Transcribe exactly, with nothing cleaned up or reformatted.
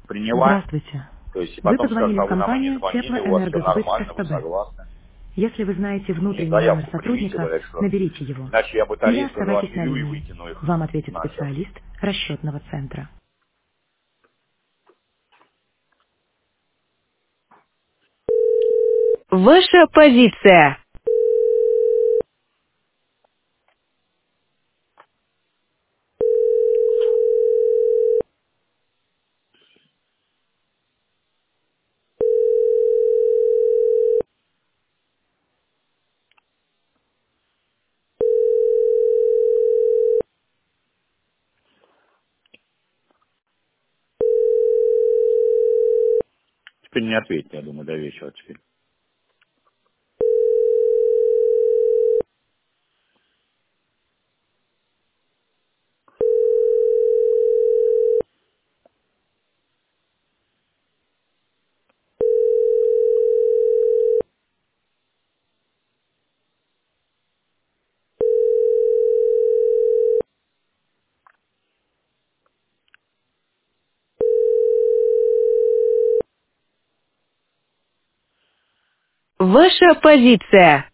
приняла. Здравствуйте. То есть и Вы потом скажут, позвонили в а вы нам и не компанию звонили, у вас все «Теплоэнергосбыт нормально, вы СПБ». согласны. Если вы знаете Мне внутренний номер заявку примите, сотрудника, говорят, что наберите его. иначе я Или батареи сто оставайтесь двадцать на беру и линии. вытяну их Вам ответит на час. специалист расчетного центра. Ваша позиция. Теперь не ответьте, я думаю, до вечера теперь. Ваша позиция.